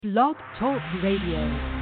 Blog Talk Radio.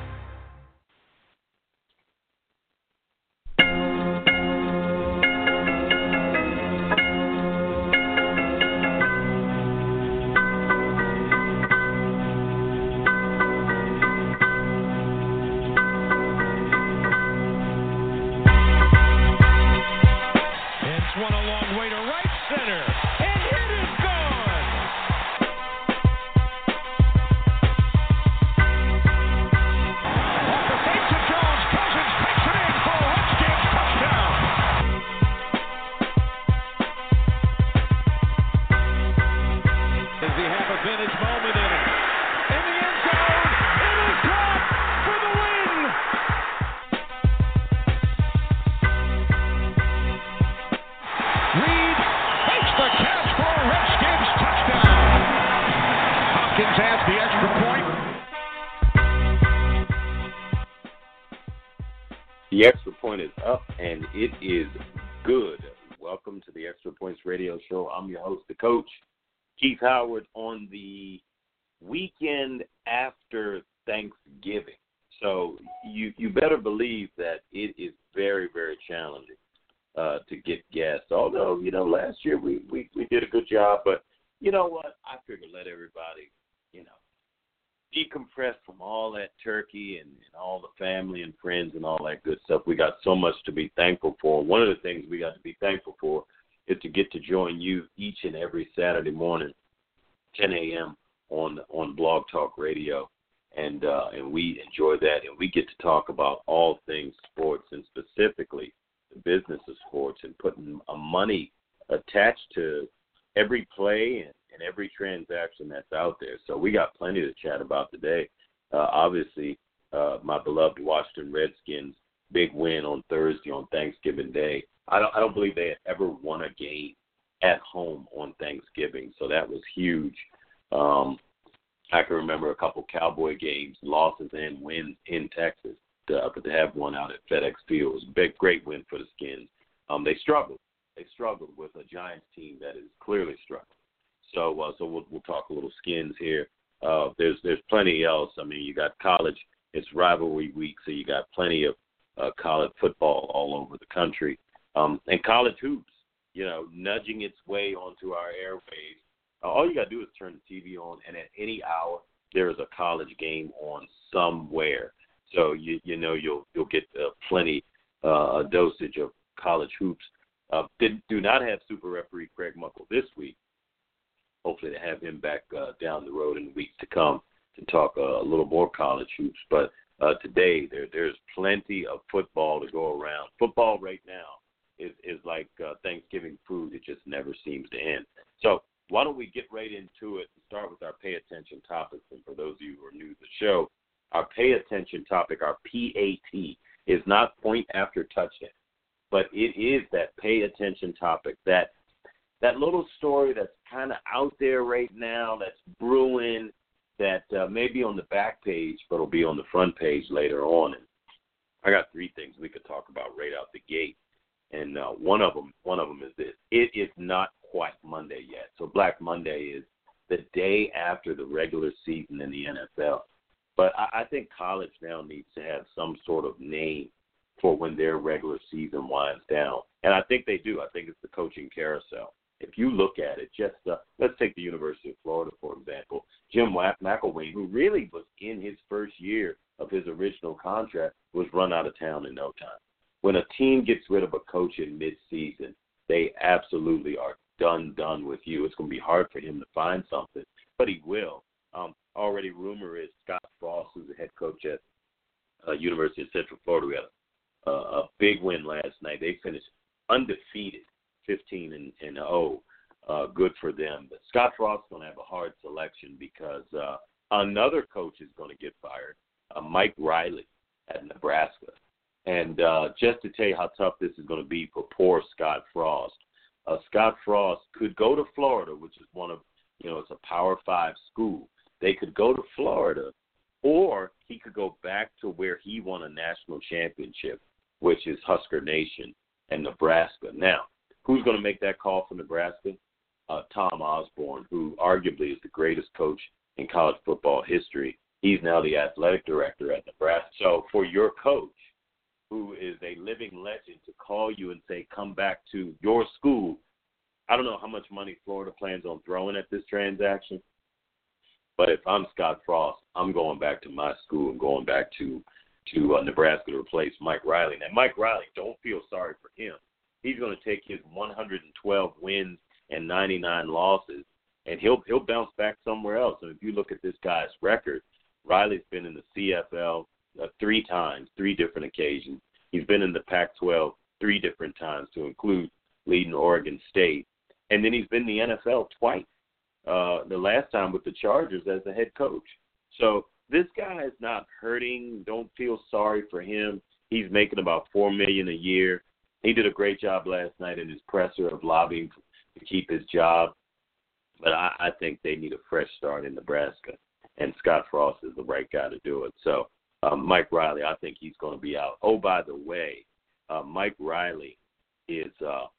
The Extra Point is up, and it is good. Welcome to the Extra Points Radio Show. I'm your host, the coach, Keith Howard, on the weekend after Thanksgiving. So you better believe that it is very, very challenging to get guests. Although, last year we did a good job. But you know what? I figured let everybody, decompress from all that turkey and all the family and friends and all that good stuff. We got so much to be thankful for. One of the things we got to be thankful for is to get to join you each and every Saturday morning, 10 a.m. on Blog Talk Radio, and we enjoy that, and we get to talk about all things sports, and specifically the business of sports, and putting money attached to every play and every transaction that's out there. So we got plenty to chat about today. Obviously, my beloved Washington Redskins, big win on Thursday on Thanksgiving Day. I don't believe they had ever won a game at home on Thanksgiving, so that was huge. I can remember a couple Cowboy games, losses and wins in Texas, but to have one out at FedEx Field was a great win for the Skins. They struggled. They struggled with a Giants team that is clearly struggling. So we'll talk a little Skins here. There's plenty else. I mean, you got college. It's rivalry week, so you got plenty of college football all over the country, and college hoops. Nudging its way onto our airwaves. All you got to do is turn the TV on, and at any hour there is a college game on somewhere. So you'll get plenty a dosage of college hoops. Do not have super referee Craig Muckle this week. Hopefully to have him back down the road in the weeks to come to talk a little more college hoops. But today there's plenty of football to go around. Football right now is like Thanksgiving food. It just never seems to end. So why don't we get right into it and start with our pay attention topics. And for those of you who are new to the show, our pay attention topic, our PAT, is not point after touchdown, but it is that pay attention topic, that little story that's kind of out there right now, that's brewing, that may be on the back page, but will be on the front page later on. And I got three things we could talk about right out the gate, and one of them is this: it is not quite Monday yet. So Black Monday is the day after the regular season in the NFL. But I think college now needs to have some sort of name for when their regular season winds down, and I think they do. I think it's the coaching carousel. If you look at it, just let's take the University of Florida, for example. Jim McElwain, who really was in his first year of his original contract, was run out of town in no time. When a team gets rid of a coach in midseason, they absolutely are done with you. It's going to be hard for him to find something, but he will. Already rumor is Scott Frost, who's the head coach at University of Central Florida. We had a big win last night. They finished undefeated, 15-0. Good for them. But Scott Frost is going to have a hard selection because another coach is going to get fired, Mike Riley at Nebraska. And just to tell you how tough this is going to be for poor Scott Frost, Scott Frost could go to Florida, which is one of, it's a Power 5 school. They could go to Florida, or he could go back to where he won a national championship, which is Husker Nation and Nebraska. Now, who's going to make that call for Nebraska? Tom Osborne, who arguably is the greatest coach in college football history. He's now the athletic director at Nebraska. So for your coach, who is a living legend, to call you and say, come back to your school, I don't know how much money Florida plans on throwing at this transaction, but if I'm Scott Frost, I'm going back to my school and going back to Nebraska to replace Mike Riley. Now, Mike Riley, don't feel sorry for him. He's going to take his 112 wins and 99 losses, and he'll bounce back somewhere else. And if you look at this guy's record, Riley's been in the CFL 3 times, 3 different occasions. He's been in the Pac-12 3 different times, to include leading Oregon State. And then he's been in the NFL twice, the last time with the Chargers as the head coach. So this guy is not hurting. Don't feel sorry for him. He's making about $4 million a year. He did a great job last night in his presser of lobbying to keep his job. But I think they need a fresh start in Nebraska, and Scott Frost is the right guy to do it. So Mike Riley, I think he's going to be out. Oh, by the way, Mike Riley is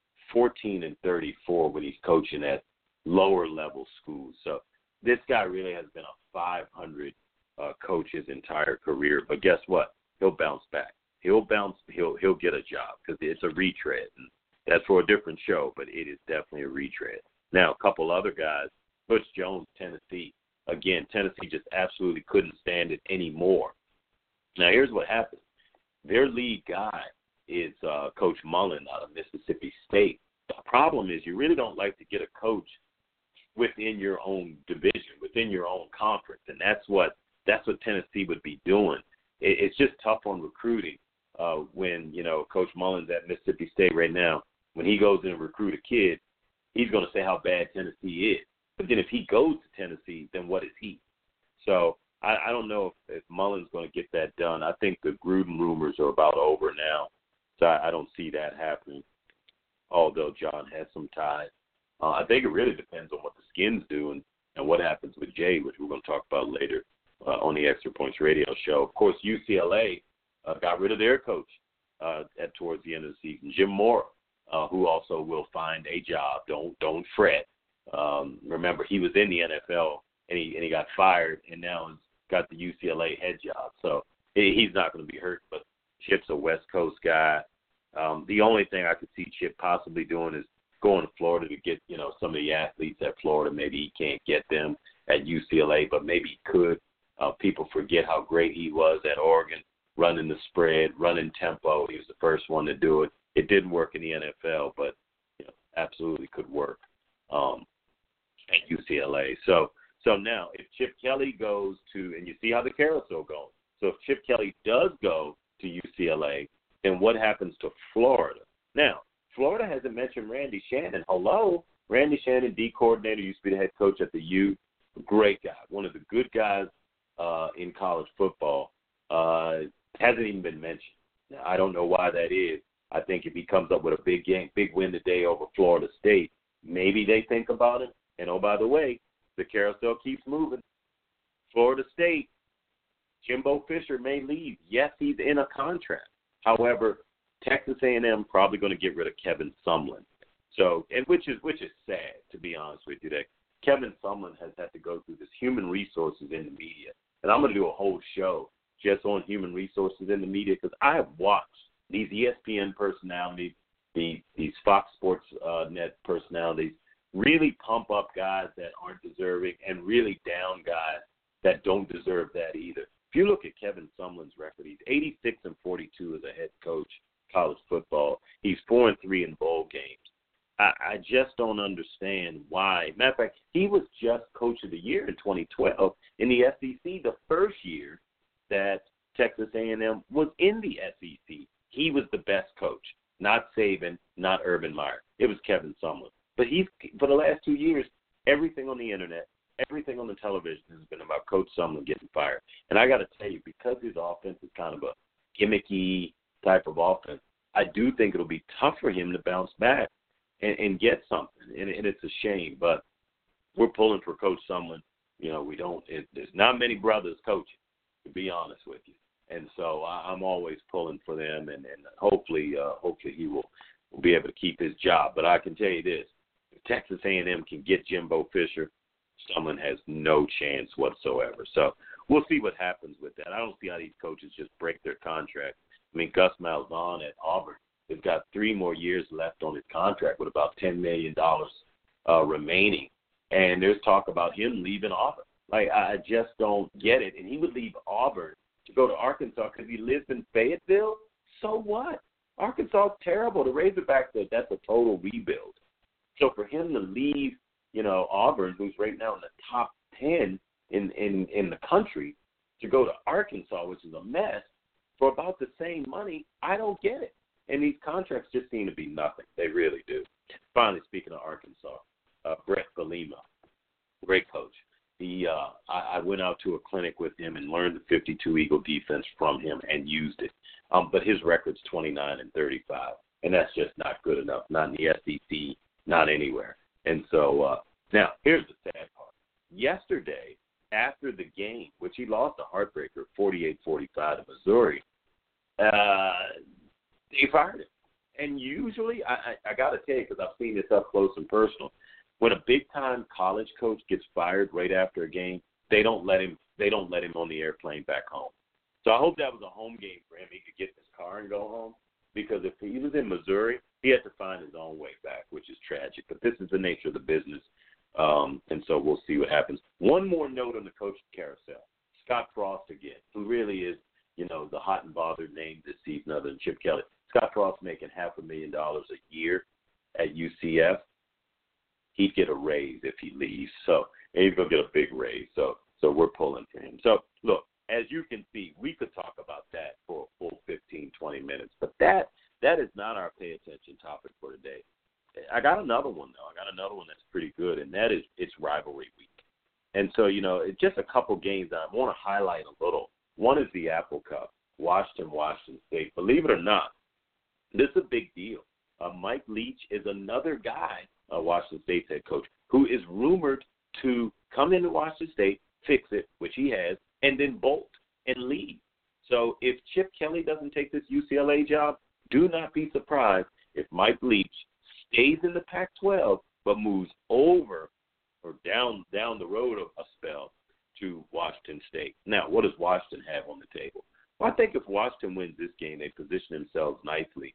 14-34 when he's coaching at lower level schools. So this guy really has been a 500 coach his entire career. But guess what? He'll bounce back. He'll get a job because it's a retread. And that's for a different show, but it is definitely a retread. Now, a couple other guys. Butch Jones, Tennessee. Again, Tennessee just absolutely couldn't stand it anymore. Now, here's what happened. Their lead guy is Coach Mullen out of Mississippi State. The problem is you really don't like to get a coach within your own division, within your own conference, and that's what Tennessee would be doing. It's just tough on recruiting when, Coach Mullen's at Mississippi State right now. When he goes in and recruit a kid, he's going to say how bad Tennessee is. But then if he goes to Tennessee, then what is he? So I don't know if Mullen's going to get that done. I think the Gruden rumors are about over now, so I don't see that happening, although John has some ties. I think it really depends on what the Skins do and what happens with Jay, which we're going to talk about later on the Extra Points radio show. Of course, UCLA got rid of their coach towards the end of the season, Jim Mora, who also will find a job. Don't fret. Remember, he was in the NFL and he got fired, and now has got the UCLA head job. So he's not going to be hurt. But Chip's a West Coast guy. The only thing I could see Chip possibly doing is going to Florida to get some of the athletes at Florida. Maybe he can't get them at UCLA, but maybe he could. People forget how great he was at Oregon, running the spread, running tempo. He was the first one to do it. It didn't work in the NFL, but absolutely could work at UCLA. So now, if Chip Kelly goes to, and you see how the carousel goes. So if Chip Kelly does go to UCLA, then what happens to Florida? Now, Florida hasn't mentioned Randy Shannon. Hello, Randy Shannon, D coordinator, used to be the head coach at the U. Great guy, one of the good guys in college football. Hasn't even been mentioned. Now, I don't know why that is. I think if he comes up with a big win today over Florida State, maybe they think about it. And, oh, by the way, the carousel keeps moving. Florida State, Jimbo Fisher may leave. Yes, he's in a contract. However, Texas A&M probably going to get rid of Kevin Sumlin. So, and which is sad, to be honest with you, that Kevin Sumlin has had to go through this human resources in the media. And I'm going to do a whole show just on human resources in the media because I have watched these ESPN personalities, these Fox Sports Net personalities, really pump up guys that aren't deserving and really down guys that don't deserve that either. If you look at Kevin Sumlin's record, he's 86-42 as a head coach, college football. He's 4-3 in bowl games. I just don't understand why. Matter of fact, he was just Coach of the Year in 2012 in the SEC, the first year that Texas A&M was in the SEC. He was the best coach, not Saban, not Urban Meyer. It was Kevin Sumlin. But for the last 2 years, everything on the internet, everything on the television has been about Coach Sumlin getting fired. And I got to tell you, because his offense is kind of a gimmicky type of offense, I do think it'll be tough for him to bounce back and get something. And it's a shame, but we're pulling for Coach Sumlin. There's not many brothers coaching, to be honest with you. And so I'm always pulling for them, and hopefully he will be able to keep his job. But I can tell you this. Texas A&M can get Jimbo Fisher, Sumlin has no chance whatsoever. So we'll see what happens with that. I don't see how these coaches just break their contract. I mean, Gus Malzahn at Auburn has got 3 more years left on his contract with about $10 million remaining. And there's talk about him leaving Auburn. Like, I just don't get it. And he would leave Auburn to go to Arkansas because he lives in Fayetteville? So what? Arkansas is terrible. The Razorbacks, that's a total rebuild. So for him to leave, Auburn, who's right now in the top 10 in the country, to go to Arkansas, which is a mess, for about the same money, I don't get it. And these contracts just seem to be nothing. They really do. Finally, speaking of Arkansas, Brett Bielema, great coach. I went out to a clinic with him and learned the 52 Eagle defense from him and used it. But his record's 29-35, and that's just not good enough. Not in the SEC, not anywhere. And so now here's the sad part. Yesterday, after the game, which he lost a heartbreaker, 48-45 to Missouri, they fired him. And usually, I got to tell you, because I've seen this up close and personal, when a big-time college coach gets fired right after a game, they don't let him on the airplane back home. So I hope that was a home game for him. He could get in his car and go home, because if he was in Missouri, he had to find his own way back, which is tragic. But this is the nature of the business, and so we'll see what happens. One more note on the coaching carousel. Scott Frost again, who really is, the hot and bothered name this season other than Chip Kelly. Scott Frost making $500,000 a year at UCF. He'd get a raise if he leaves. So, and he's going to get a big raise. So we're pulling for him. So, look, as you can see, we could talk about that for a full 15, 20 minutes. But that is not our pay attention topic for today. I got another one, though. I got another one that's pretty good, and that is it's rivalry week. And so, it's just a couple games that I want to highlight a little. One is the Apple Cup, Washington State. Believe it or not, this is a big deal. Mike Leach is another guy, Washington State's head coach, who is rumored to come into Washington State, fix it, which he has, and then bolt and leave. So if Chip Kelly doesn't take this UCLA job, do not be surprised if Mike Leach stays in the Pac-12 but moves over or down the road a spell to Washington State. Now, what does Washington have on the table? Well, I think if Washington wins this game, they position themselves nicely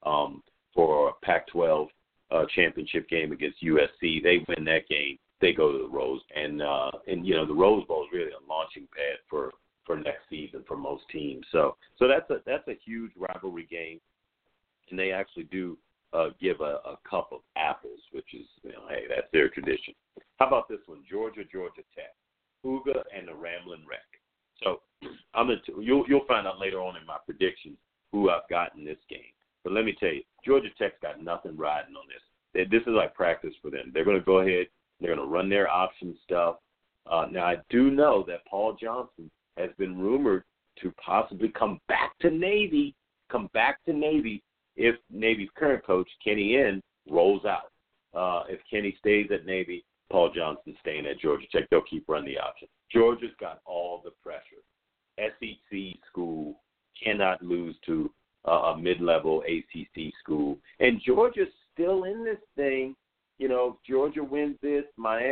for a Pac-12 championship game against USC. They win that game, they go to the Rose, and the Rose Bowl is really a launching pad for next season for most teams. So that's a huge rivalry game, and they actually do give a cup of apples, which is hey, that's their tradition. How about this one? Georgia Tech, Huga and the Ramblin' Wreck. So you'll find out later on in my predictions who I've got in this game. But let me tell you, Georgia Tech's got nothing riding on this. This is like practice for them. They're going to go ahead. They're going to run their option stuff. Now, I do know that Paul Johnson has been rumored to possibly come back to Navy if Navy's current coach, Kenny N, rolls out. If Kenny stays at Navy, Paul Johnson's staying at Georgia Tech. They'll keep running the option. Georgia's got all the pressure. SEC school cannot lose to a mid-level ACC school. And Georgia's still in this thing. Georgia wins this,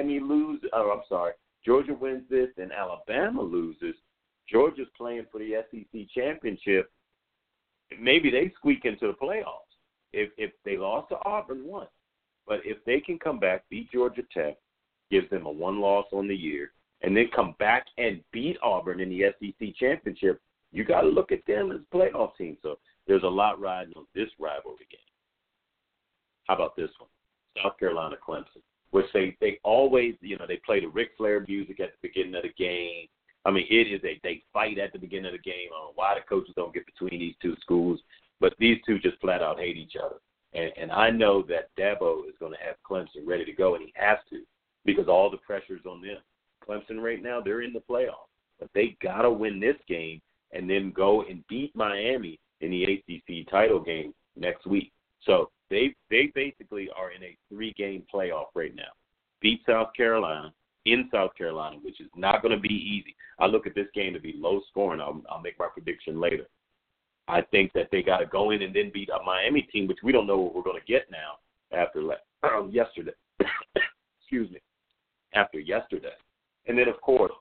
Georgia wins this, and Alabama loses. Georgia's playing for the SEC championship. Maybe they squeak into the playoffs if they lost to Auburn once. But if they can come back, beat Georgia Tech, gives them a one loss on the year, and then come back and beat Auburn in the SEC championship, you got to look at them as a playoff team. So there's a lot riding on this rivalry game. How about this one? South Carolina Clemson, which they always, they play the Ric Flair music at the beginning of the game. I mean, it is they fight at the beginning of the game. I don't know why the coaches don't get between these two schools, but these two just flat out hate each other. And I know that Dabo is going to have Clemson ready to go, and he has to because all the pressure's on them. Clemson right now, they're in the playoffs, but they got to win this game and then go and beat Miami in the ACC title game next week. So they basically are in a 3-game playoff right now. Beat South Carolina in South Carolina, which is not going to be easy. I look at this game to be low scoring. I'll make my prediction later. I think that they got to go in and then beat a Miami team, which we don't know what we're going to get now after yesterday. Excuse me. after yesterday. And then, of course,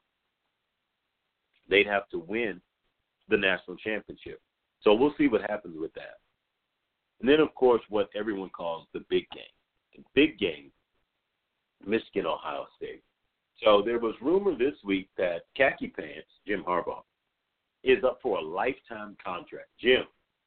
they'd have to win the national championship. So we'll see what happens with that. And then, of course, what everyone calls the big game. The big game, Michigan, Ohio State. So there was rumor this week that Khaki Pants, Jim Harbaugh, is up for a lifetime contract. Jim,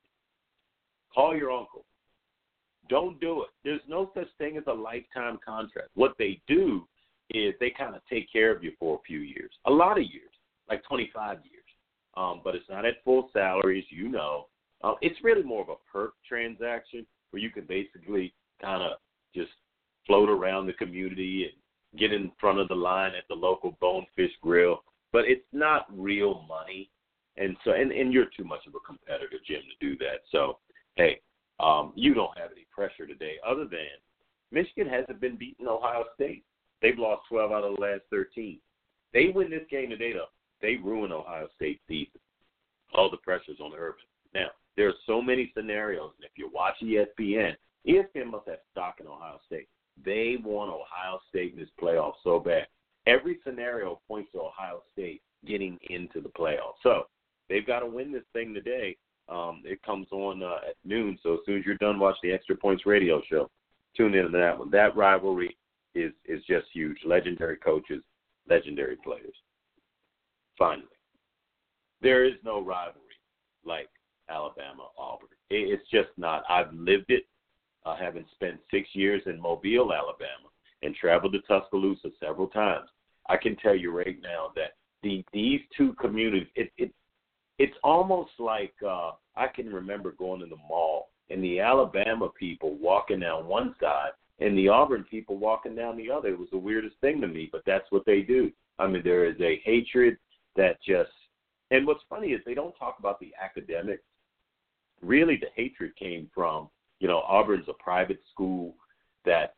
call your uncle. Don't do it. There's no such thing as a lifetime contract. What they do is they kind of take care of you for a few years, a lot of years, like 25 years. But it's not at full salary, as you know. It's really more of a perk transaction where you can basically kind of just float around the community and get in front of the line at the local Bonefish Grill. But it's not real money. And so, and you're too much of a competitor, Jim, to do that. So, hey, you don't have any pressure today other than Michigan hasn't been beating Ohio State. They've lost 12 out of the last 13. They win this game today, though. They ruin Ohio State's season. All the pressure's on Urban. Now, there are so many scenarios, and if you watch ESPN must have stock in Ohio State. They want Ohio State in this playoff so bad. Every scenario points to Ohio State getting into the playoffs. So they've got to win this thing today. It comes on at noon, so as soon as you're done watching the Extra Points radio show, tune in to that one. That rivalry is just huge. Legendary coaches, legendary players. Finally, there is no rivalry like Alabama-Auburn. It's just not. I've lived it, having spent 6 years in Mobile, Alabama, and traveled to Tuscaloosa several times. I can tell you right now that these two communities, it's almost like I can remember going to the mall and the Alabama people walking down one side and the Auburn people walking down the other. It was the weirdest thing to me, but that's what they do. I mean, there is a hatred that just – and what's funny is they don't talk about the academics. Really, the hatred came from, Auburn's a private school that,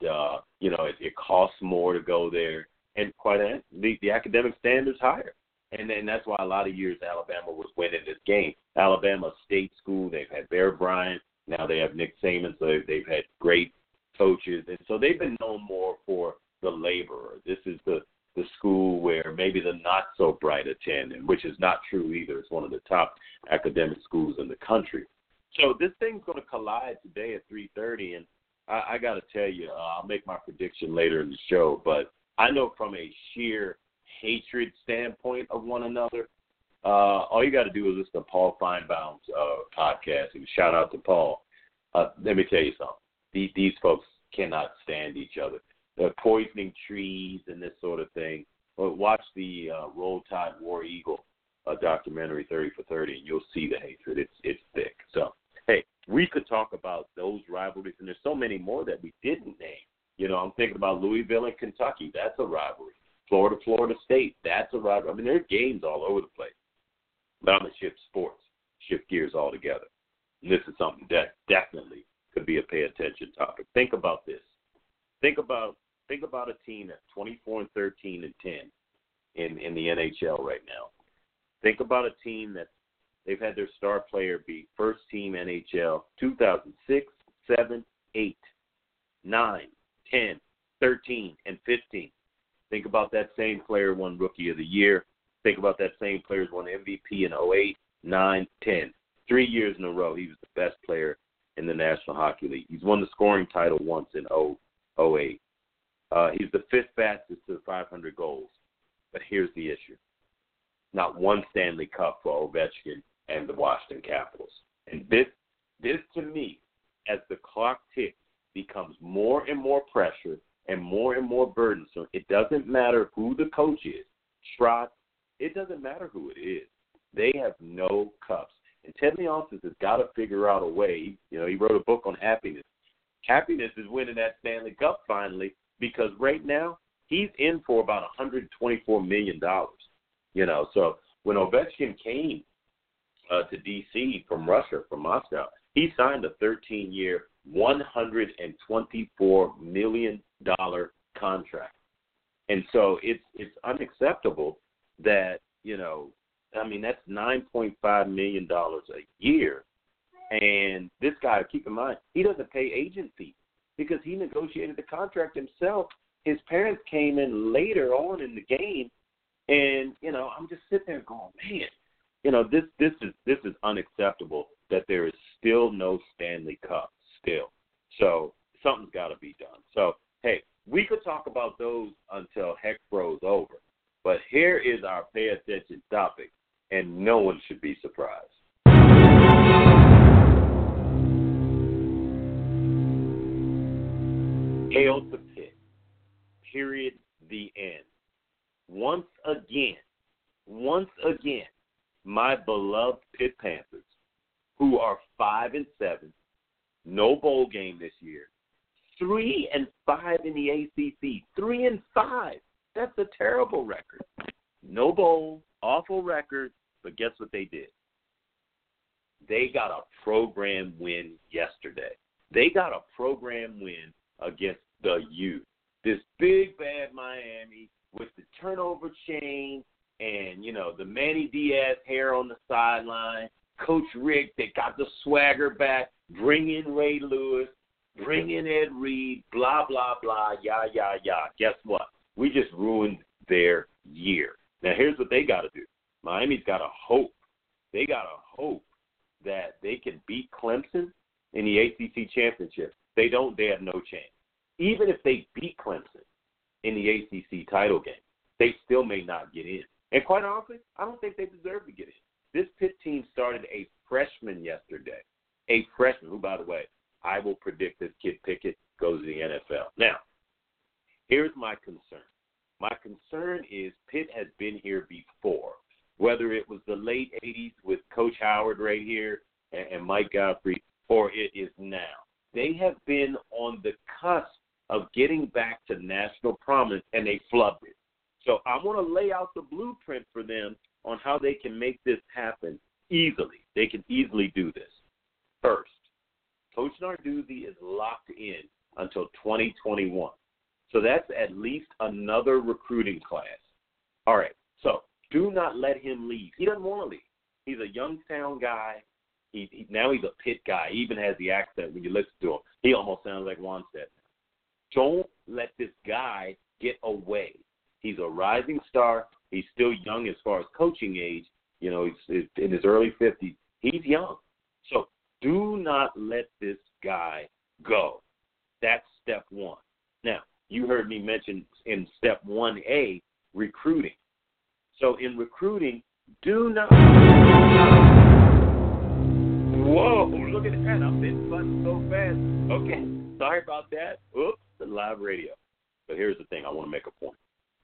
it costs more to go there. And quite honestly, the academic standard's higher. And then that's why a lot of years Alabama was winning this game. Alabama State School, they've had Bear Bryant. Now they have Nick Saban, so they've had great coaches. And so they've been known more for the laborer. This is the school where maybe the not-so-bright attend, which is not true either. It's one of the top academic schools in the country. So this thing's going to collide today at 3:30, and I got to tell you, I'll make my prediction later in the show, but I know from a sheer hatred standpoint of one another, all you got to do is listen to Paul Feinbaum's podcast, and shout out to Paul. Let me tell you something. These folks cannot stand each other. They're poisoning trees and this sort of thing. But watch the Roll Tide War Eagle documentary 30 for 30, and you'll see the hatred. It's thick. So, hey, we could talk about those rivalries, and there's so many more that we didn't name. I'm thinking about Louisville and Kentucky. That's a rivalry. Florida State. That's a rivalry. I mean, there are games all over the place. But I'm going to shift gears altogether. And this is something that definitely could be a pay attention topic. Think about this. Think about a team that's 24-13-10 in the NHL right now. Think about a team that they've had their star player be first team NHL 2006, 7, 8, 9, 10, 13, and 15. Think about that same player won Rookie of the Year. Think about that same player won MVP in 08, 9, 10. 3 years in a row, he was the best player in the National Hockey League. He's won the scoring title once in 08. He's the fifth fastest to 500 goals. But here's the issue. Not one Stanley Cup for Ovechkin and the Washington Capitals. And this to me, as the clock ticks, becomes more and more pressure and more burdensome. It doesn't matter who the coach is. Trotz, it doesn't matter who it is. They have no cups. And Ted Leonsis has got to figure out a way. He wrote a book on happiness. Happiness is winning that Stanley Cup finally, because right now he's in for about $124 million. So when Ovechkin came to D.C. from Russia, from Moscow, he signed a 13-year, $124 million contract. And so it's unacceptable that, that's $9.5 million a year. And this guy, keep in mind, he doesn't pay agent fees because he negotiated the contract himself his parents came in later on in the game, and I'm just sitting there going, man, this is unacceptable that there is still no Stanley Cup still. So something's got to be done. So hey, we could talk about those until heck froze over, but here is our pay attention topic, and no one should be surprised. Hail to Pitt. Period. The end. Once again, my beloved Pitt Panthers, who are 5-7, no bowl game this year, 3-5 in the ACC, 3-5. That's a terrible record. No bowl, awful record, but guess what they did? They got a program win yesterday. They got a program win against the U. This big, bad Miami with the turnover chain and, the Manny Diaz hair on the sideline, Coach Rick, they got the swagger back, bring in Ray Lewis, bring in Ed Reed, blah, blah, blah, yah, yah, yah. Guess what? We just ruined their year. Now, here's what they got to do. Miami's got to hope. They got to hope that they can beat Clemson in the ACC championship. They don't. They have no chance. Even if they beat Clemson in the ACC title game, they still may not get in. And quite honestly, I don't think they deserve to get in. This Pitt team started a freshman yesterday, a freshman who, by the way, I will predict this kid Pickett goes to the NFL. Now, here's my concern. My concern is Pitt has been here before, whether it was the late 80s with Coach Howard right here and Mike Godfrey, or it is now. They have been on the cusp of getting back to national prominence, and they flubbed it. So I want to lay out the blueprint for them on how they can make this happen easily. They can easily do this. First, Coach Narduzzi is locked in until 2021. So that's at least another recruiting class. All right, so do not let him leave. He doesn't want to leave. He's a Youngstown guy. Now he's a Pitt guy. He even has the accent when you listen to him. He almost sounds like Wanstead. Don't let this guy get away. He's a rising star. He's still young as far as coaching age. He's in his early 50s. He's young. So do not let this guy go. That's step one. Now, you heard me mention in step 1A, recruiting. So in recruiting, do not. Whoa, look at that. I'm hitting buttons so fast. Okay, sorry about that. Oops, the live radio. But here's the thing. I want to make a point.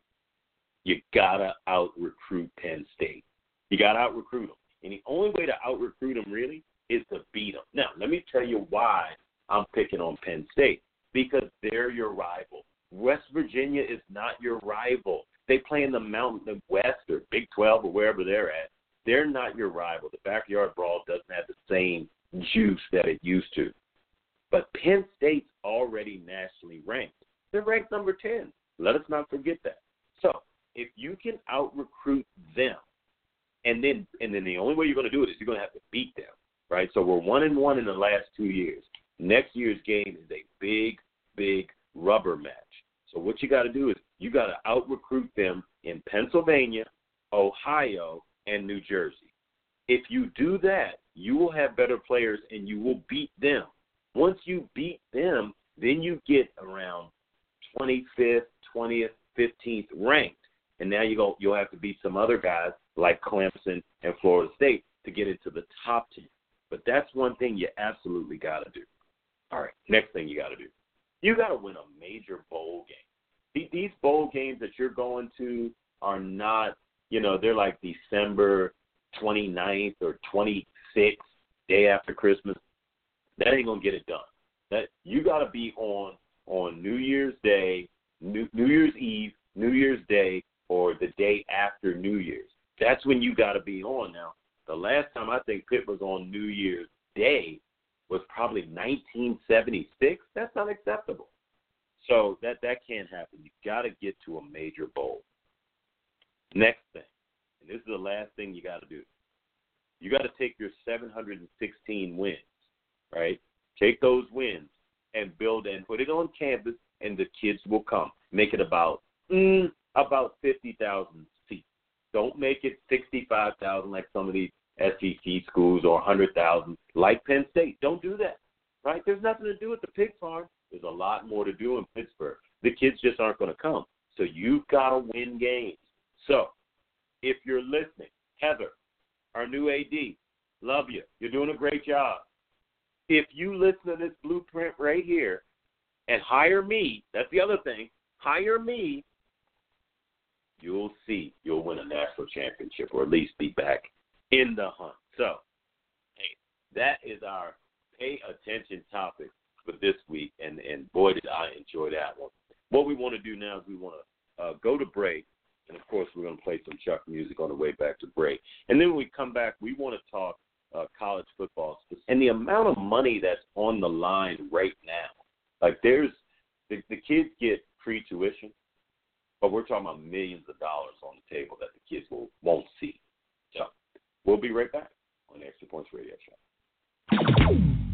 You got to out-recruit Penn State. You got to out-recruit them. And the only way to out-recruit them, really, is to beat them. Now, let me tell you why I'm picking on Penn State. Because they're your rival. West Virginia is not your rival. They play in the Mountain West or Big 12 or wherever they're at. They're not your rival. The backyard brawl doesn't have the same juice that it used to. But Penn State's already nationally ranked. They're ranked number 10. Let us not forget that. So if you can out-recruit them, and then the only way you're going to do it is you're going to have to beat them, right? So we're 1-1 in the last 2 years. Next year's game is a big, big rubber match. So what you got to do is you got to out-recruit them in Pennsylvania, Ohio, and New Jersey. If you do that, you will have better players and you will beat them. Once you beat them, then you get around 25th, 20th, 15th ranked. And now you'll have to beat some other guys like Clemson and Florida State to get into the top 10. But that's one thing you absolutely got to do. All right, next thing you got to do. You got to win a major bowl game. These bowl games that you're going to are not, they're like December 29th or 26th, day after Christmas. That ain't going to get it done. That you got to be on New Year's Day, New Year's Eve, New Year's Day, or the day after New Year's. That's when you got to be on. Now, the last time I think Pitt was on New Year's Day was probably 1976. That's unacceptable. So that can't happen. You got to get to a major bowl. Next thing, and this is the last thing you got to do. You got to take your 716 wins, right? Take those wins and build and put it on campus, and the kids will come. Make it about 50,000 seats. Don't make it 65,000 like some of these SEC schools or 100,000 like Penn State. Don't do that, right? There's nothing to do at the pig farm. There's a lot more to do in Pittsburgh. The kids just aren't going to come. So you've got to win games. So if you're listening, Heather, our new AD, love you. You're doing a great job. If you listen to this blueprint right here and hire me, that's the other thing, hire me, you'll see you'll win a national championship or at least be back in the hunt. So, hey, that is our pay attention topic for this week, and boy, did I enjoy that one. What we want to do now is we want to go to break, and, of course, we're going to play some Chuck music on the way back to break. And then when we come back, we want to talk college football and the amount of money that's on the line right now. Like, there's the kids get free tuition, but we're talking about millions of dollars on the table that the kids won't see. So we'll be right back on the Extra Points Radio Show.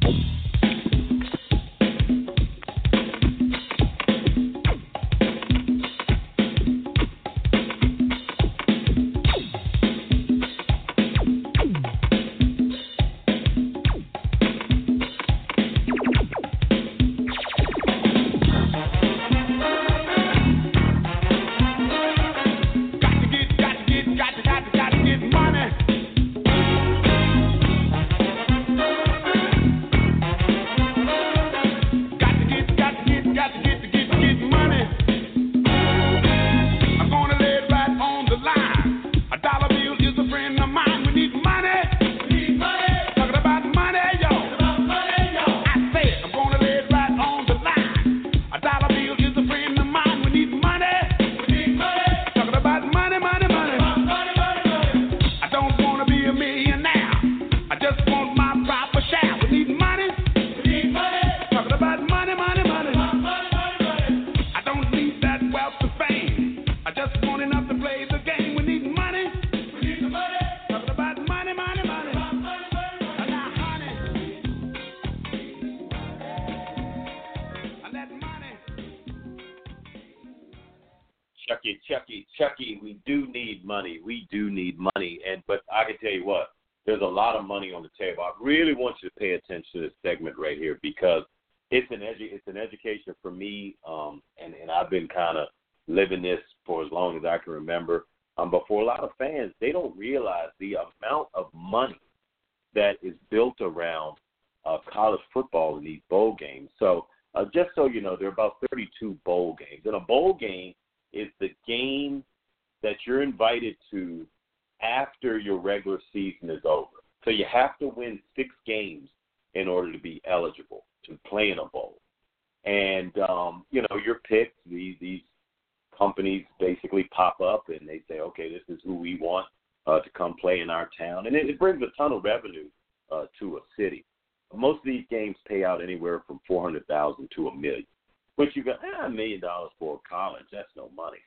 Chucky, we do need money. We do need money. But I can tell you what, there's a lot of money on the table. I really want you to pay attention to this segment right here because it's an education for me, and I've been kind of living this for as long as I can remember. But for a lot of fans, they don't realize the amount of money that is built around college football in these bowl games. So just so you know, there are about 32 bowl games. And a bowl game is the game that you're invited to after your regular season is over. So you have to win 6 games in order to be eligible to play in a bowl. And, you're picked. These companies basically pop up and they say, okay, this is who we want to come play in our town. And it brings a ton of revenue to a city. Most of these games pay out anywhere from $400,000 to $1 million. Which you go, $1 million for college, that's no money.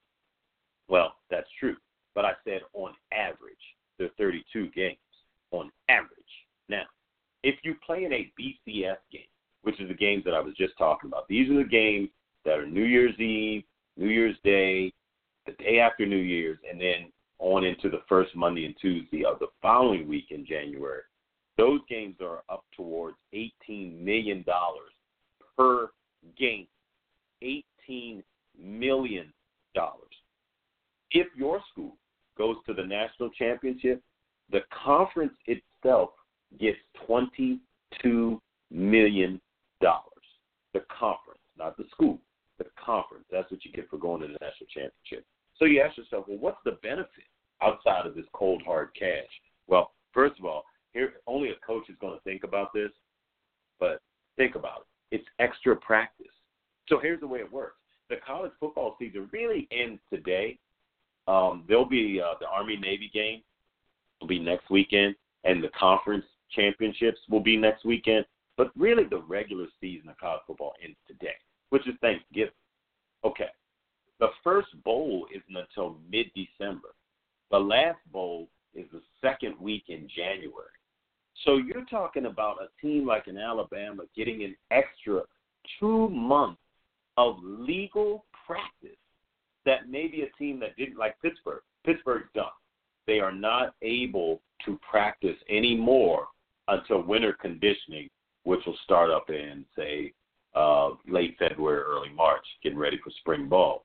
Well, that's true. But I said on average, there are 32 games on average. Now, if you play in a BCS game, which is the games that I was just talking about, these are the games that are New Year's Eve, New Year's Day, the day after New Year's, and then on into the first Monday and Tuesday of the following week in January. Those games are up towards $18 million per game. $18 million. If your school goes to the national championship, the conference itself gets $22 million. The conference, not the school, the conference. That's what you get for going to the national championship. So you ask yourself, well, what's the benefit outside of this cold, hard cash? Well, first of all, here only a coach is going to think about this, but think about it. It's extra practice. So here's the way it works. The college football season really ends today. There'll be the Army-Navy game will be next weekend, and the conference championships will be next weekend. But really the regular season of college football ends today, which is Thanksgiving. Okay. The first bowl isn't until mid-December. The last bowl is the second week in January. So you're talking about a team like in Alabama getting an extra 2 months of legal practice that maybe a team that didn't, like Pittsburgh's done. They are not able to practice anymore until winter conditioning, which will start up in, say, late February, early March, getting ready for spring ball.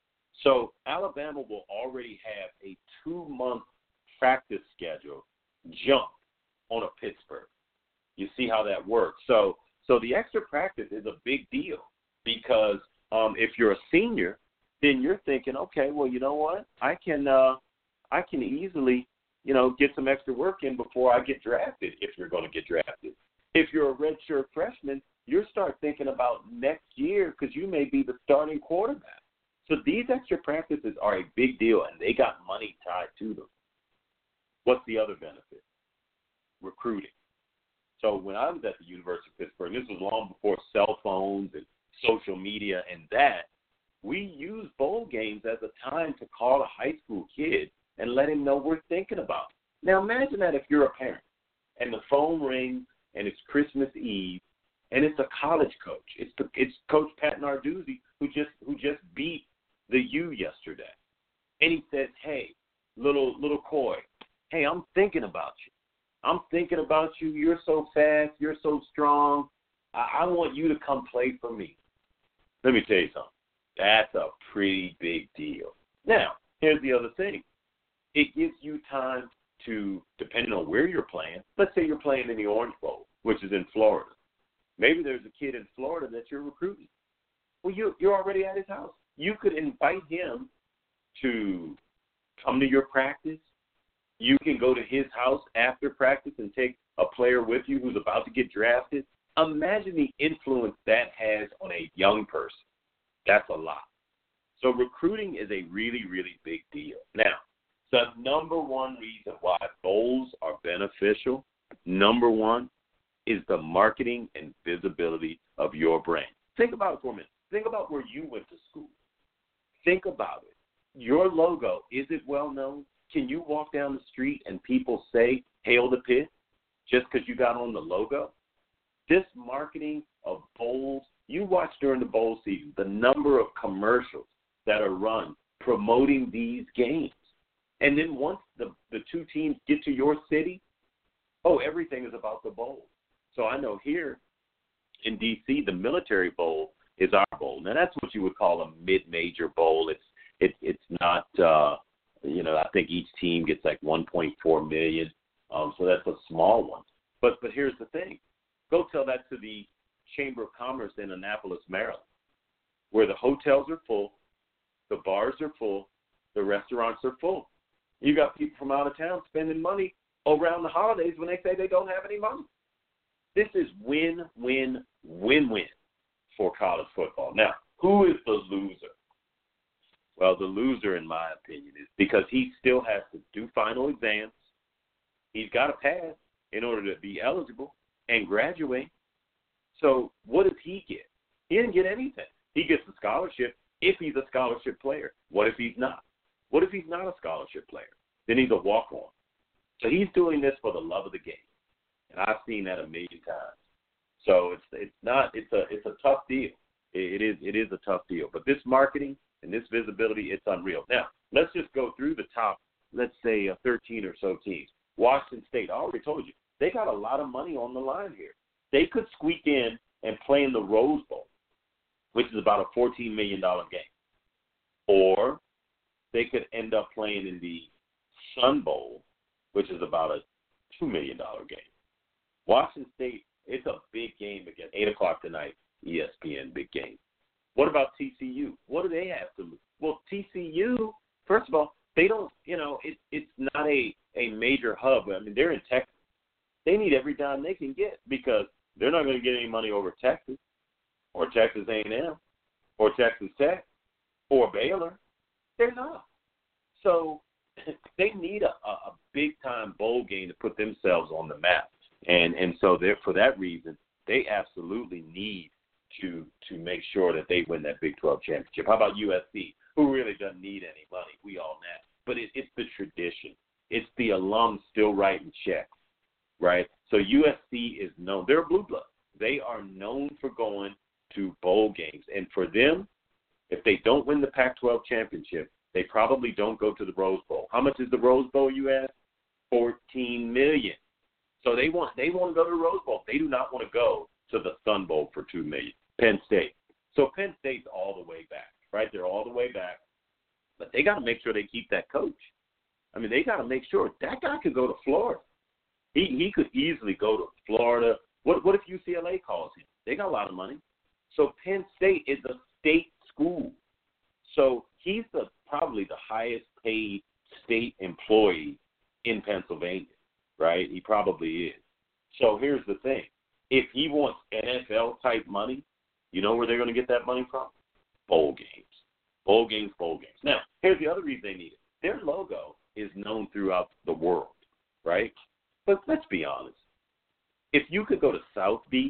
So Alabama will already have a 2-month practice schedule jump on a Pittsburgh. You see how that works. So the extra practice is a big deal because if you're a senior, then you're thinking, okay, well, you know what? I can easily, get some extra work in before I get drafted if you're going to get drafted. If you're a redshirt freshman, you start thinking about next year because you may be the starting quarterback. So these extra practices are a big deal, and they got money tied to them. What's the other benefit? Recruiting. So when I was at the University of Pittsburgh, this was long before cell phones and social media and that, we used bowl games as a time to call a high school kid and let him know we're thinking about him. Now imagine that if you're a parent and the phone rings and it's Christmas Eve and it's a college coach. It's Coach Pat Narduzzi who just beat the U yesterday. And he says, hey, little Coy, hey, I'm thinking about you. I'm thinking about you. You're so fast. You're so strong. I want you to come play for me. Let me tell you something. That's a pretty big deal. Now, here's the other thing. It gives you time to, depending on where you're playing, let's say you're playing in the Orange Bowl, which is in Florida. Maybe there's a kid in Florida that you're recruiting. Well, you're already at his house. You could invite him to come to your practice. You can go to his house after practice and take a player with you who's about to get drafted. Imagine the influence that has on a young person. That's a lot. So recruiting is a really, really big deal. Now, the number one reason why bowls are beneficial, number one, is the marketing and visibility of your brand. Think about it for a minute. Think about where you went to school. Think about it. Your logo, is it well known? Can you walk down the street and people say, "Hail the Pit," just because you got on the logo? This marketing of bowls, you watch during the bowl season, the number of commercials that are run promoting these games. And then once the two teams get to your city, everything is about the bowl. So I know here in D.C., the Military Bowl is our bowl. Now, that's what you would call a mid-major bowl. It's not, I think each team gets like $1.4 million. So that's a small one. But here's the thing. Go tell that to the Chamber of Commerce in Annapolis, Maryland, where the hotels are full, the bars are full, the restaurants are full. You got people from out of town spending money around the holidays when they say they don't have any money. This is win, win, win-win for college football. Now, who is the loser? Well, the loser, in my opinion, is because he still has to do final exams. He's got to pass in order to be eligible and graduate. So what does he get? He didn't get anything. He gets a scholarship if he's a scholarship player. What if he's not? What if he's not a scholarship player? Then he's a walk-on. So he's doing this for the love of the game. And I've seen that a million times. So it's a tough deal. It is a tough deal. But this marketing and this visibility, it's unreal. Now, let's just go through the top, let's say 13 or so teams. Washington State, I already told you, they got a lot of money on the line here. They could squeak in and play in the Rose Bowl, which is about a $14 million game. Or they could end up playing in the Sun Bowl, which is about a $2 million game. Washington State, it's a big game again. 8 o'clock tonight, ESPN, big game. What about TCU? What do they have to lose? Well, TCU, first of all, they don't, it's not a major hub. I mean, they're in Texas. They need every dime they can get because they're not going to get any money over Texas or Texas A&M or Texas Tech or Baylor. They're not. So they need a big-time bowl game to put themselves on the map. And so for that reason, they absolutely need to make sure that they win that Big 12 championship. How about USC, who really doesn't need any money? We all know. But it's the tradition. It's the alums still writing checks, right? So USC is known. They're a blue blood. They are known for going to bowl games. And for them, If they don't win the Pac-12 championship, they probably don't go to the Rose Bowl. How much is the Rose Bowl, you ask? $14 million. So they want to go to the Rose Bowl. They do not want to go to the Sun Bowl for $2 million. Penn State. So Penn State's all the way back, right? They're all the way back. But they got to make sure they keep that coach. I mean, they got to make sure that guy could go to Florida. He could easily go to Florida. What if UCLA calls him? They got a lot of money. So Penn State is a state school. So he's probably the highest paid state employee in Pennsylvania, right? He probably is. So here's the thing. If he wants NFL-type money, you know where they're going to get that money from? Bowl games. Bowl games. Now, here's the other reason they need it. Their logo is known throughout the world, right? But let's be honest. If you could go to South Beach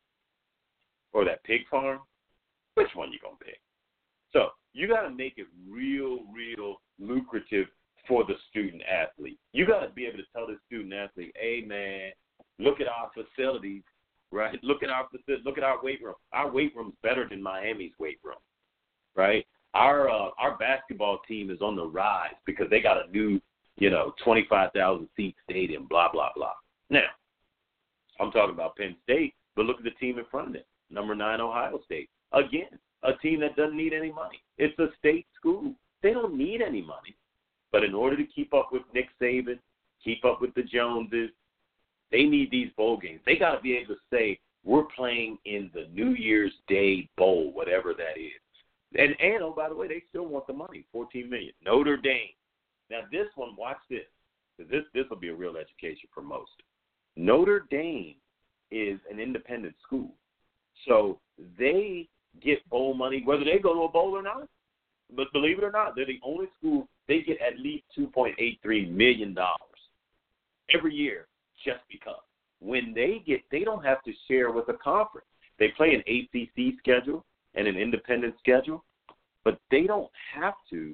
or that pig farm, which one you going to pick? So you got to make it real lucrative for the student athlete. You got to be able to tell the student athlete, hey, man, look at our facilities, right? Look at our weight room. Our weight room's better than Miami's weight room, right? Our basketball team is on the rise because they got a new, 25,000-seat stadium, blah, blah, blah. Now, I'm talking about Penn State, but look at the team in front of it, number 9 Ohio State. Again, a team that doesn't need any money. It's a state school. They don't need any money. But in order to keep up with Nick Saban, keep up with the Joneses, they need these bowl games. They got to be able to say, we're playing in the New Year's Day Bowl, whatever that is. And oh, by the way, they still want the money, $14 million. Notre Dame. Now, this one, watch this, because this will be a real education for most. Notre Dame is an independent school. So they get bowl money, whether they go to a bowl or not. But believe it or not, they're the only school, they get at least $2.83 million every year just because. When they don't have to share with a conference. They play an ACC schedule and an independent schedule, but they don't have to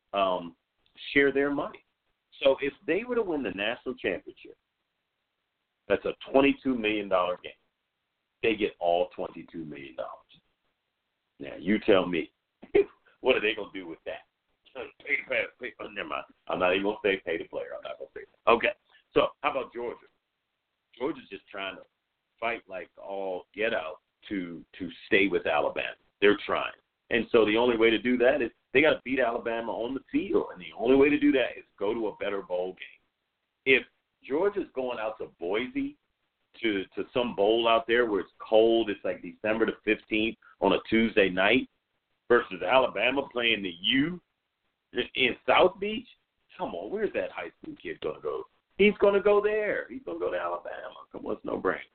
share their money. So if they were to win the national championship, that's a $22 million game. They get all $22 million. Now, you tell me, what are they going to do with that? Never mind. I'm not even going to say pay the player. I'm not going to say that. Okay. So how about Georgia? Georgia's just trying to fight like all get out to stay with Alabama. They're trying. And so the only way to do that is they got to beat Alabama on the field. And the only way to do that is go to a better bowl game. If Georgia's going out to Boise to some bowl out there where it's cold, it's like December the 15th on a Tuesday night versus Alabama playing the U in South Beach, come on, where's that high school kid going to go? He's going to go there. He's going to go to Alabama. Come on, it's no brainer.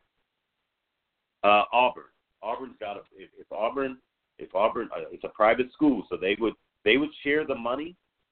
Auburn. Auburn's got a – if Auburn it's a private school, so they would share the money.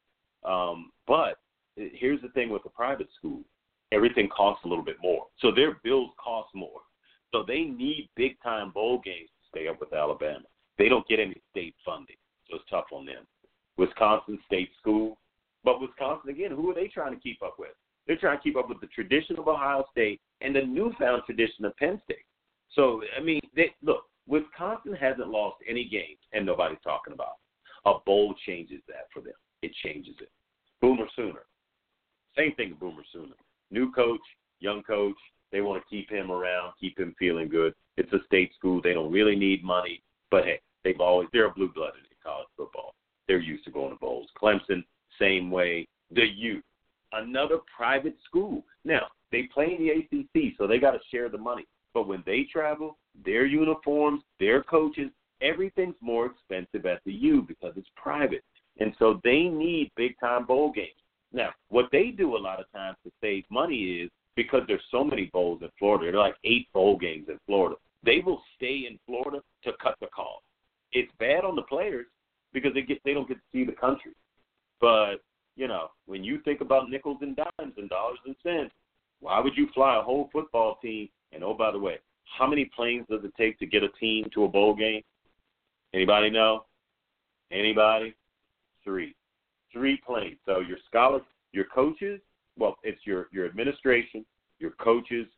But here's the thing with a private school. Everything costs a little bit more. So their bills cost more. So they need big-time bowl games to stay up with Alabama. They don't get any state funding, so it's tough on them. Wisconsin State School. But Wisconsin, again, who are they trying to keep up with? They're trying to keep up with the tradition of Ohio State and the newfound tradition of Penn State. So, I mean, look, Wisconsin hasn't lost any games, and nobody's talking about it. A bowl changes that for them. It changes it. Boomer Sooner. Same thing with Boomer Sooner. New coach, young coach. They want to keep him around, keep him feeling good. It's a state school. They don't really need money. But, hey, they're blue-blooded in college football. They're used to going to bowls. Clemson, same way. The U, another private school. Now, they play in the ACC, so they got to share the money. But when they travel, their uniforms, their coaches, everything's more expensive at the U because it's private. And so they need big-time bowl games. Now, what they do a lot of times to save money is because there's so many bowls in Florida, there are like 8 bowl games in Florida. They will stay in Florida to cut the cost. It's bad on the players because they don't get to see the country. But, when you think about nickels and dimes and dollars and cents, why would you fly a whole football team? And, oh, by the way, how many planes does it take to get a team to a bowl game? Anybody know? Anybody? 3. 3 planes. So your scholars, your coaches, well, it's your administration, your coaches'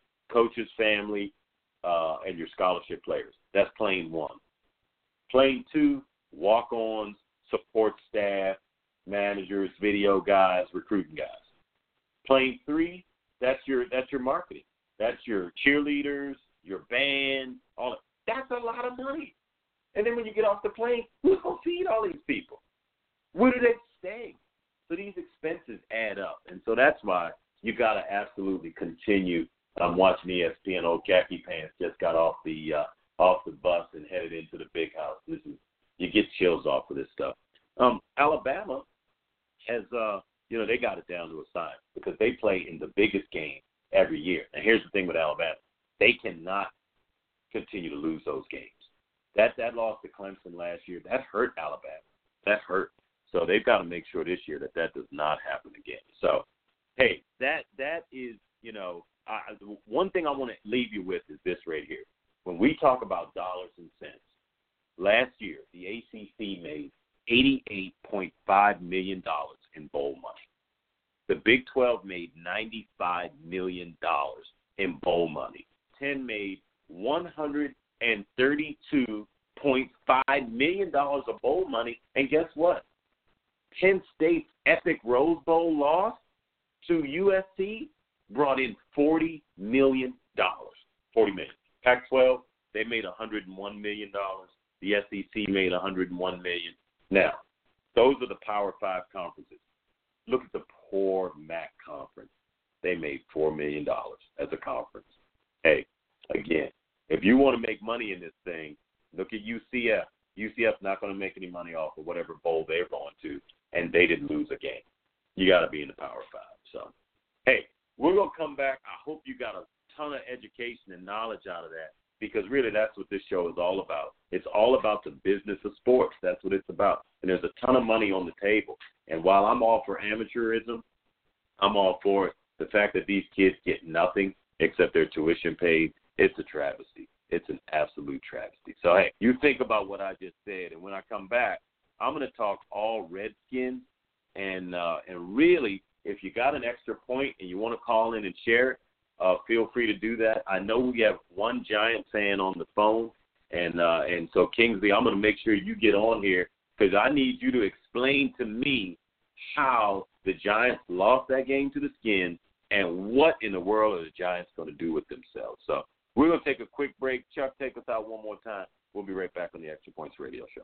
family, and your scholarship players. That's plane 1. Plane 2 walk-ons, support staff, managers, video guys, recruiting guys. Plane 3, that's your marketing. That's your cheerleaders, your band, all that. That's a lot of money. And then when you get off the plane, who's going to feed all these people? Where do they stay? So these expenses add up. And so that's why you got to absolutely continue. I'm watching ESPN. Old Khaki Pants just got off the bus and headed into the big house. You get chills off of this stuff. Alabama has, they got it down to a science because they play in the biggest game every year. And here's the thing with Alabama. They cannot continue to lose those games. That loss to Clemson last year, that hurt Alabama. That hurt. So they've got to make sure this year that does not happen again. So, hey, that is, one thing I want to leave you with is this right here. When we talk about dollars and cents, last year the ACC made $88.5 million in bowl money. The Big 12 made $95 million in bowl money. 10 made $132.5 million of bowl money. And guess what? Penn State's epic Rose Bowl loss to USC brought in $40 million. $40 million. Pac-12, they made $101 million. The SEC made $101 million. Now, those are the Power 5 conferences. Look at the poor MAC conference. They made $4 million as a conference. Hey, again, if you want to make money in this thing, look at UCF. UCF's not going to make any money off of whatever bowl they're going to, and they didn't lose a game. You got to be in the Power 5. So, hey, we're going to come back. I hope you got a ton of education and knowledge out of that because really that's what this show is all about. It's all about the business of sports. That's what it's about. And there's a ton of money on the table. And while I'm all for amateurism, I'm all for it. The fact that these kids get nothing except their tuition paid, it's a travesty. It's an absolute travesty. So, hey, you think about what I just said. And when I come back, I'm going to talk all Redskins. And really, if you got an extra point and you want to call in and share it, feel free to do that. I know we have one Giant fan on the phone. And so, Kingsley, I'm going to make sure you get on here because I need you to explain to me how the Giants lost that game to the Skins and what in the world are the Giants going to do with themselves. So we're going to take a quick break. Chuck, take us out one more time. We'll be right back on the Extra Points Radio Show.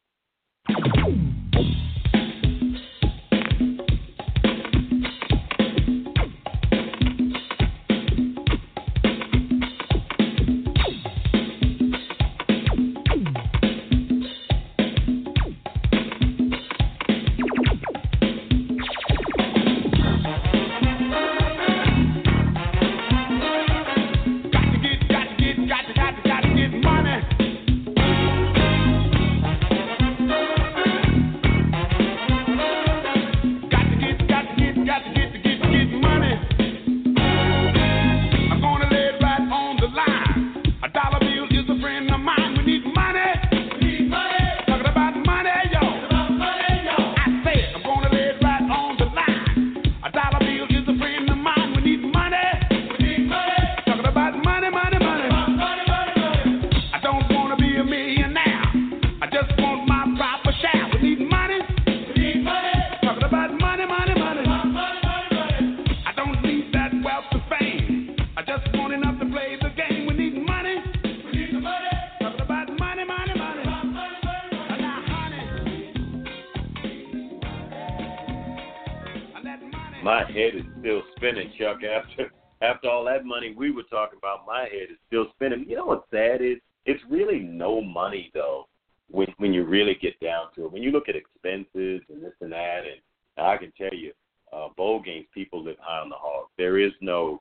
My head is still spinning, Chuck. After all that money we were talking about, my head is still spinning. You know what's sad is? It's really no money, though, when you really get down to it. When you look at expenses and this and that, and I can tell you, bowl games, people live high on the hog. There is no,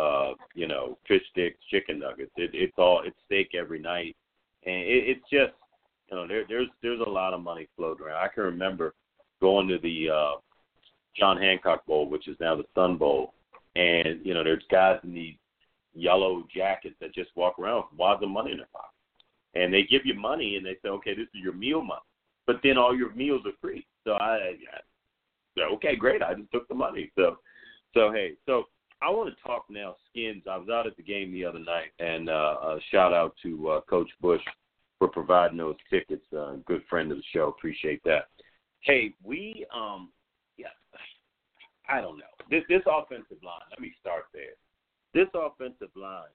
fish sticks, chicken nuggets. It's steak every night. And it's just, there's a lot of money floating around. I can remember going to the John Hancock Bowl, which is now the Sun Bowl, and, there's guys in these yellow jackets that just walk around with wads of money in their pocket. And they give you money, and they say, okay, this is your meal money. But then all your meals are free. So okay, great, I just took the money. So hey, so I want to talk now Skins. I was out at the game the other night, and a shout-out to Coach Bush for providing those tickets. Good friend of the show. Appreciate that. Hey, I don't know. This offensive line, let me start there. This offensive line,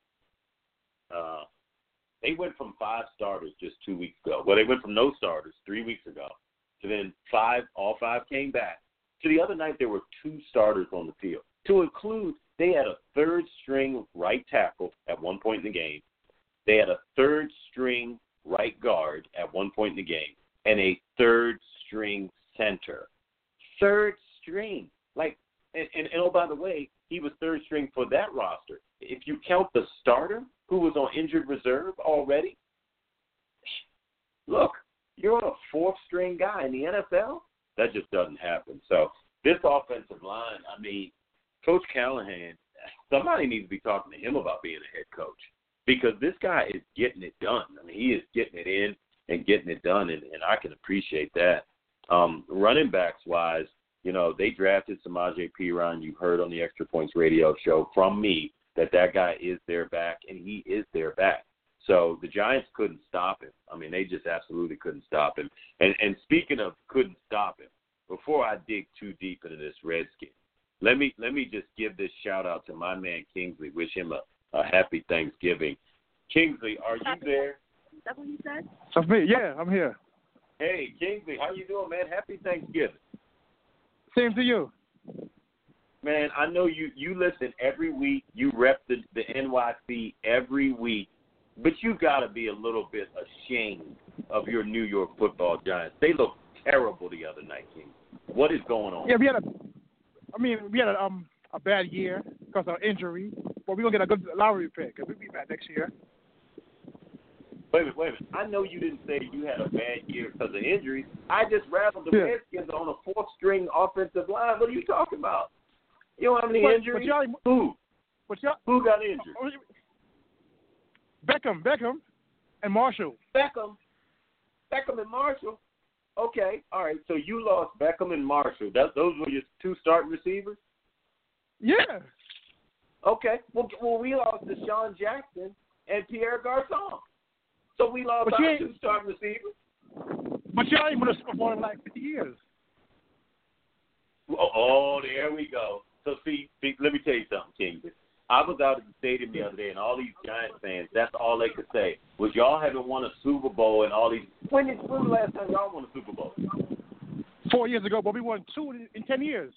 they went from 5 starters just 2 weeks ago. Well, they went from no starters 3 weeks ago to then 5, all 5 came back. To the other night, there were 2 starters on the field. To include, they had a third-string right tackle at one point in the game. They had a third-string right guard at one point in the game, and a third-string center. Third string. And oh, by the way, he was third string for that roster. If you count the starter who was on injured reserve already, look, you're on a 4th-string guy in the NFL? That just doesn't happen. So this offensive line, I mean, Coach Callahan, somebody needs to be talking to him about being a head coach because this guy is getting it done. I mean, he is getting it in and getting it done, and I can appreciate that. Running backs-wise, you know, they drafted Samaje Perine. You heard on the Extra Points radio show from me that guy is their back, and he is their back. So the Giants couldn't stop him. I mean, they just absolutely couldn't stop him. And speaking of couldn't stop him, before I dig too deep into this Redskin, let me just give this shout-out to my man Kingsley, wish him a happy Thanksgiving. Kingsley, are you there? Is that what you said? That's me. Yeah, I'm here. Hey, Kingsley, how you doing, man? Happy Thanksgiving. Same to you. Man, I know you listen every week. You rep the NYC every week, but you got to be a little bit ashamed of your New York Football Giants. They looked terrible the other night, King. What is going on? Yeah, we had a bad year because of injury, but we're going to get a good lottery pick, and we'll be back next year. Wait a minute. I know you didn't say you had a bad year because of injuries. I just rattled the Redskins on a 4th-string offensive line. What are you talking about? You don't have any injuries? Who? Who got injured? Beckham and Marshall. Beckham and Marshall? Okay, all right. So you lost Beckham and Marshall. Those were your 2 starting receivers? Yeah. Okay. Well, we lost Deshaun Jackson and Pierre Garçon. So we lost our 2 starting receivers. But y'all ain't been a Super Bowl in like 50 years. Oh, there we go. So, see, let me tell you something, King. I was out at the stadium the other day, and all these Giants fans, that's all they could say, was y'all haven't won a Super Bowl and all these – when was the last time y'all won a Super Bowl? 4 years ago, but we won 2 in 10 years.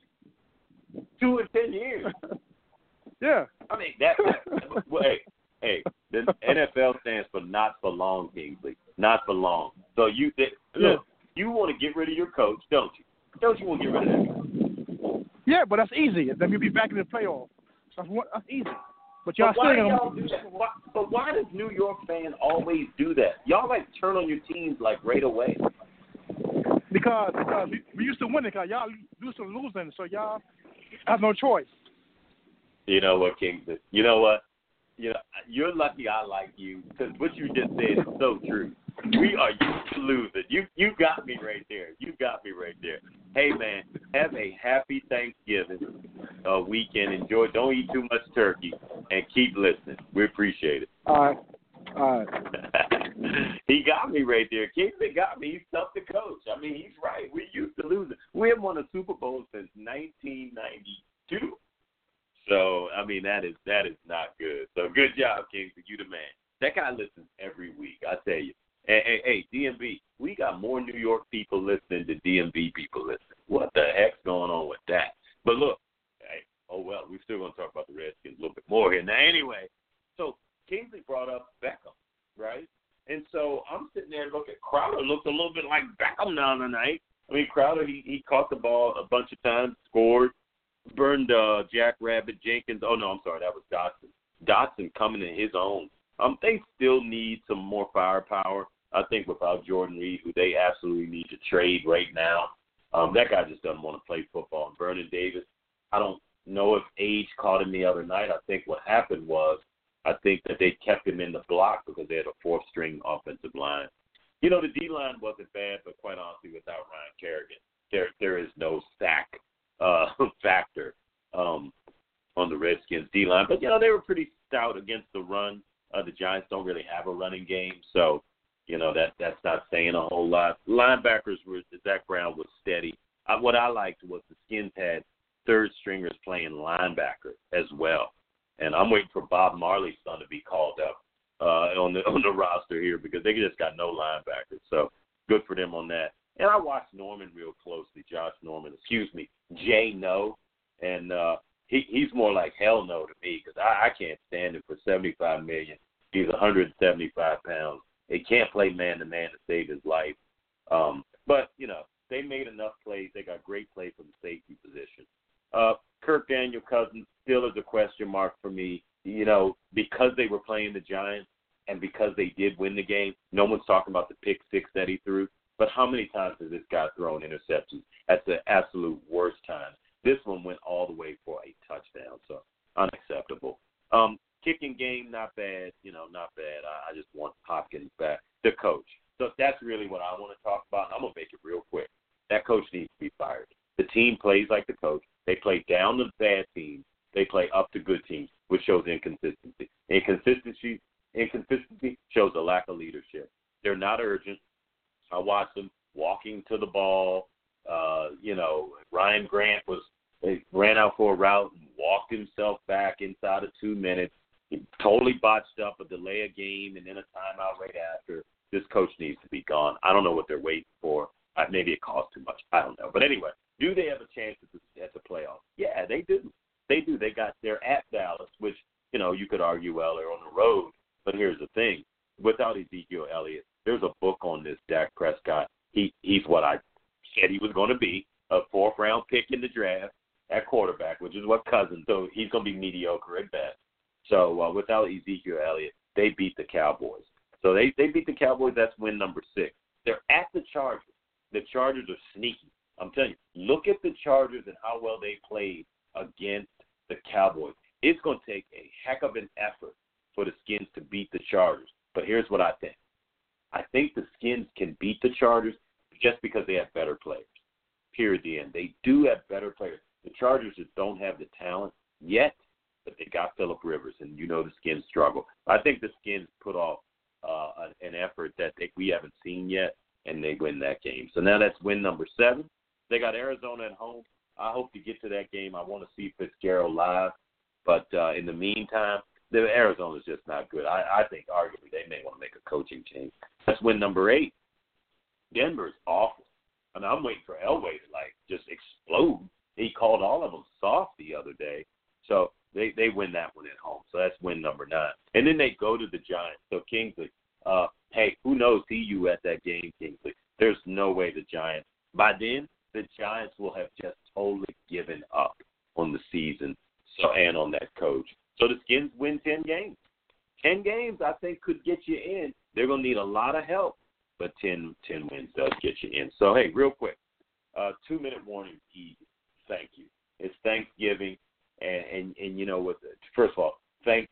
2 in 10 years? Yeah. I mean, well, hey, the NFL stands for not for long, Kingsley. Not for long. So look, you want to get rid of your coach, don't you? Don't you want to get rid of that guy? Yeah, but that's easy. Then we'll be back in the playoffs. That's easy. But y'all do that? But why does New York fans always do that? Y'all turn on your teams right away. Because we used to win it. Because y'all used to losing, so y'all have no choice. You know what, Kingsley? You know what? You're lucky I like you because what you just said is so true. We are used to losing. You got me right there. You got me right there. Hey, man, have a happy Thanksgiving weekend. Enjoy. Don't eat too much turkey and keep listening. We appreciate it. All right. He got me right there. Kingsley got me. He's tough to coach. I mean, he's right. We're used to losing. We haven't won a Super Bowl since 1992. So, I mean, that is not good. So, good job, Kingsley. You the man. That guy listens every week, I tell you. Hey, DMV, we got more New York people listening than DMV people listening. What the heck's going on with that? But look, we're still going to talk about the Redskins a little bit more here. Now, anyway, so Kingsley brought up Beckham, right? And so I'm sitting there looking. Crowder looked a little bit like Beckham the other night. I mean, Crowder, he caught the ball a bunch of times, scored, burned Jack Rabbit Jenkins. Oh, no, I'm sorry, that was Dotson. Dotson coming in his own. They still need some more firepower. I think without Jordan Reed, who they absolutely need to trade right now, that guy just doesn't want to play football. And Vernon Davis, I don't know if age caught him the other night. I think what happened was I think that they kept him in the block because they had a 4th-string offensive line. The D-line wasn't bad, but quite honestly, without Ryan Kerrigan, there is no sack factor on the Redskins D-line. But, they were pretty stout against the run. The Giants don't really have a running game. So, That's not saying a whole lot. Linebackers Zach Brown was steady. What I liked was the Skins had third stringers playing linebacker as well, and I'm waiting for Bob Marley's son to be called up on the roster here because they just got no linebackers. So good for them on that. And I watched Norman real closely, Jay No, and he's more like hell no to me because I can't stand him for $75 million. He's 175 pounds. He can't play man-to-man to save his life. But, they made enough plays. They got great play from the safety position. Kirk Daniel Cousins still is a question mark for me, because they were playing the Giants and because they did win the game. No one's talking about the pick six that he threw. But how many times has this guy thrown interceptions? At the absolute worst time. This one went all the way for a touchdown, so unacceptable. Kicking game, not bad, not bad. I just want Hopkins back. The coach. So that's really what I want to talk about, and I'm going to make it real quick. That coach needs to be fired. The team plays like the coach. They play down to bad teams. They play up to good teams, which shows inconsistency. Inconsistency shows a lack of leadership. They're not urgent. I watched them walking to the ball. Ryan Grant ran out for a route and walked himself back inside of 2 minutes. He totally botched up a delay of game and then a timeout right after. This coach needs to be gone. I don't know what they're waiting for. Maybe it costs too much. I don't know. But anyway, do they have a chance at the playoffs? Yeah, they do. They're at Dallas, which, you could argue, well, they're on the road. But here's the thing. Without Ezekiel Elliott, there's a book on this Dak Prescott. He's what I said he was going to be, a fourth-round pick in the draft at quarterback, which is what Cousins. So he's going to be mediocre at best. So without Ezekiel Elliott, they beat the Cowboys. So they beat the Cowboys. That's win number 6. They're at the Chargers. The Chargers are sneaky. I'm telling you, look at the Chargers and how well they played against the Cowboys. It's going to take a heck of an effort for the Skins to beat the Chargers. But here's what I think. I think the Skins can beat the Chargers just because they have better players. Period. The end. They do have better players. The Chargers just don't have the talent yet, but they got Phillip Rivers, and the Skins struggle. I think the Skins put off an effort that we haven't seen yet, and they win that game. So now that's win number 7. They got Arizona at home. I hope to get to that game. I want to see Fitzgerald live. But in the meantime, Arizona's just not good. I think arguably they may want to make a coaching change. That's win number 8. Denver's awful. I'm waiting for Elway to just explode. He called all of them soft the other day. So they win that one at home. So that's win number 9. And then they go to the Giants. So Kingsley, hey, who knows? See you at that game, Kingsley. There's no way the Giants. By then, the Giants will have just totally given up on the season and on that coach. So the Skins win 10 games. 10 games, I think, could get you in. They're going to need a lot of help, but 10 wins does get you in. So, hey, real quick, 2-minute warning, easy. Thank you. It's Thanksgiving, and you know what? First of all, thank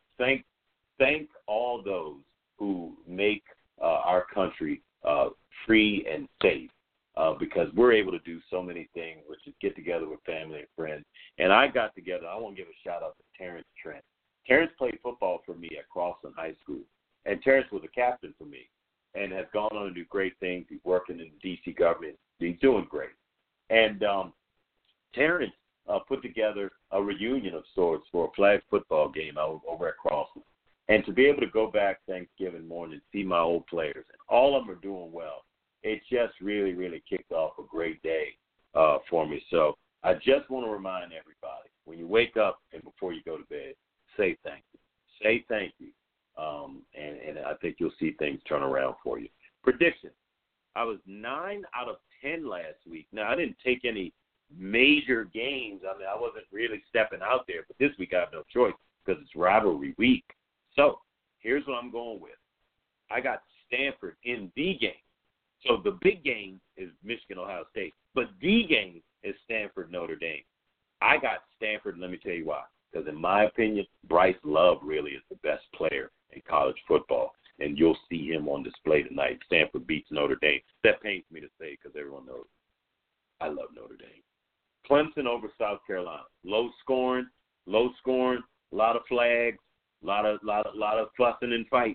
all those who make our country free and safe. Because we're able to do so many things, which is get together with family and friends. And I got together. I want to give a shout-out to Terrence Trent. Terrence played football for me at Crosland High School, and Terrence was a captain for me and has gone on to do great things. He's working in the D.C. government. He's doing great. And Terrence put together a reunion of sorts for a flag football game over at Crosland. And to be able to go back Thanksgiving morning and see my old players, and all of them are doing well, it just really, really kicked off a great day for me. So I just want to remind everybody, when you wake up and before you go to bed, say thank you. Say thank you. And I think you'll see things turn around for you. Prediction. I was 9 out of 10 last week. Now, I didn't take any major games. I mean, I wasn't really stepping out there. But this week I have no choice because it's rivalry week. So here's what I'm going with. I got Stanford in the game. So the big game is Michigan-Ohio State, but the game is Stanford-Notre Dame. I got Stanford, and let me tell you why. Because in my opinion, Bryce Love really is the best player in college football, and you'll see him on display tonight. Stanford beats Notre Dame. That pains me to say because everyone knows I love Notre Dame. Clemson over South Carolina. Low scoring, a lot of flags, a lot of fussing and fighting.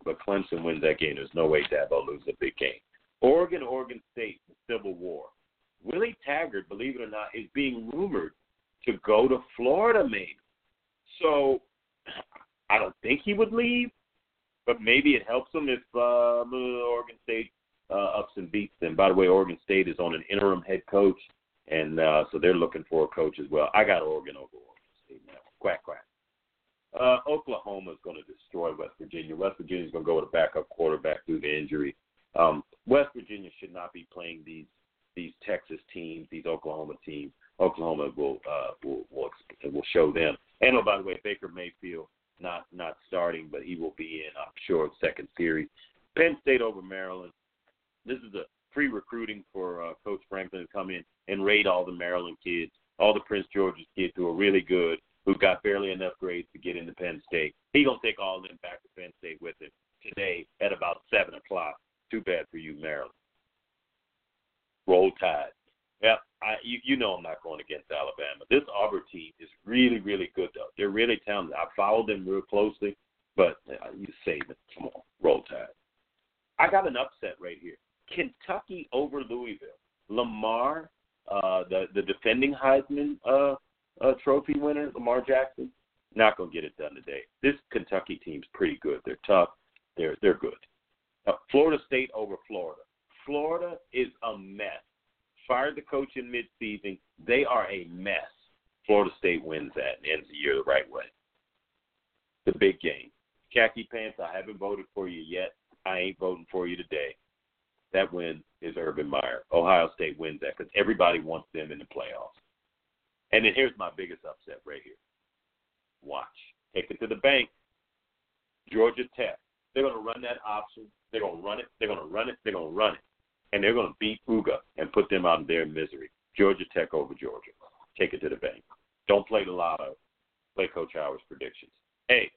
but Clemson wins that game. There's no way Dabo loses a big game. Oregon State, the Civil War. Willie Taggart, believe it or not, is being rumored to go to Florida maybe. So I don't think he would leave, but maybe it helps him if Oregon State ups and beats them. By the way, Oregon State is on an interim head coach, and so they're looking for a coach as well. I got Oregon over Oregon State now. Quack, quack. Oklahoma is going to destroy West Virginia. West Virginia is going to go with a backup quarterback due to injury. West Virginia should not be playing these Texas teams, these Oklahoma teams. Oklahoma will show them. And by the way, Baker Mayfield not starting, but he will be in, I'm sure, second series. Penn State over Maryland. This is a free recruiting for Coach Franklin to come in and raid all the Maryland kids, all the Prince George's kids who are really good, who got barely enough grades to get into Penn State. He's going to take all of them back to Penn State with him today at about 7 o'clock. Too bad for you, Maryland. Roll Tide. Yeah, you know I'm not going against Alabama. This Auburn team is really, really good, though. They're really talented. I followed them real closely, but you say that. Come on, Roll Tide. I got an upset right here. Kentucky over Louisville. Lamar, the defending Heisman Trophy winner, Lamar Jackson, not going to get it done today. This Kentucky team's pretty good. They're tough. They're good. Florida State over Florida. Florida is a mess. Fired the coach in midseason. They are a mess. Florida State wins that and ends the year the right way. The big game. Khaki Pants, I haven't voted for you yet. I ain't voting for you today. That win is Urban Meyer. Ohio State wins that because everybody wants them in the playoffs. And then here's my biggest upset right here. Watch. Take it to the bank. Georgia Tech. They're going to run that option. They're going to run it. They're going to run it. They're going to run it. And they're going to beat Uga and put them out of their misery. Georgia Tech over Georgia. Take it to the bank. Don't play the lotto. Play Coach Howard's predictions. Hey,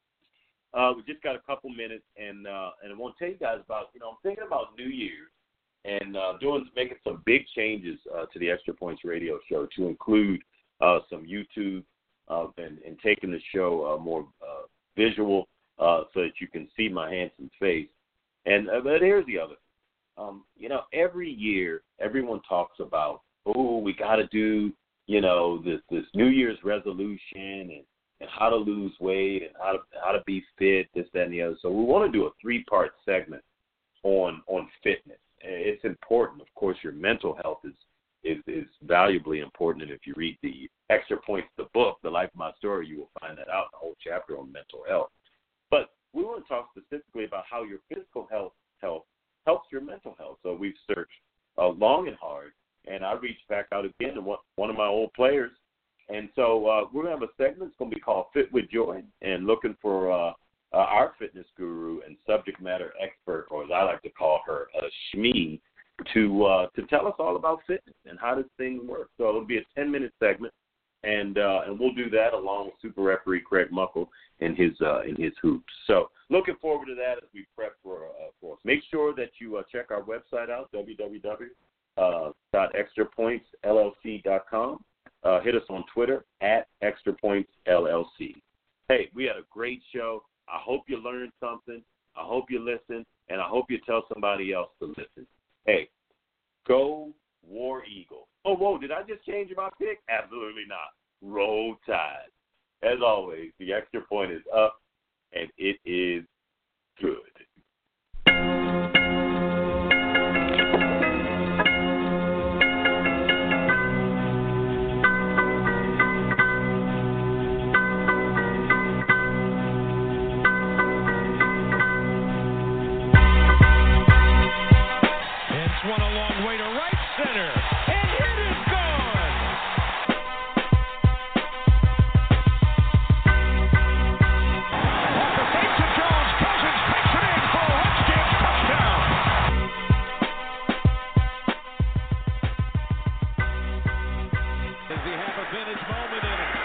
we just got a couple minutes, and I want to tell you guys about, I'm thinking about New Year's and making some big changes to the Extra Points radio show to include some YouTube and taking the show more visual so that you can see my handsome face. And but here's the other. Every year everyone talks about, we got to do, this New Year's resolution and how to lose weight and how to be fit, this, that, and the other. So we want to do a 3-part segment on fitness. It's important. Of course, your mental health is valuably important. And if you read the Extra Points, the book, The Life of My Story, you will find that out in a whole chapter on mental health. But we want to talk specifically about how your physical health helps your mental health. So we've searched long and hard, and I reached back out again to one of my old players. And so we're going to have a segment that's going to be called Fit with Joy, and looking for our fitness guru and subject matter expert, or as I like to call her, Shmi, to tell us all about fitness and how this thing works. So it'll be a 10-minute segment, and we'll do that along with super referee Craig Muckle in his hoops. So looking forward to that as we prep for us. Make sure that you check our website out, www.extrapointsllc.com. Hit us on Twitter @ExtraPointsLLC. Hey, we had a great show. I hope you learned something. I hope you listen, and I hope you tell somebody else to listen. Hey, go War Eagles. Oh, whoa, did I just change my pick? Absolutely not. Roll Tide. As always, the Extra Point is up, and it is good. Advantage moment in it.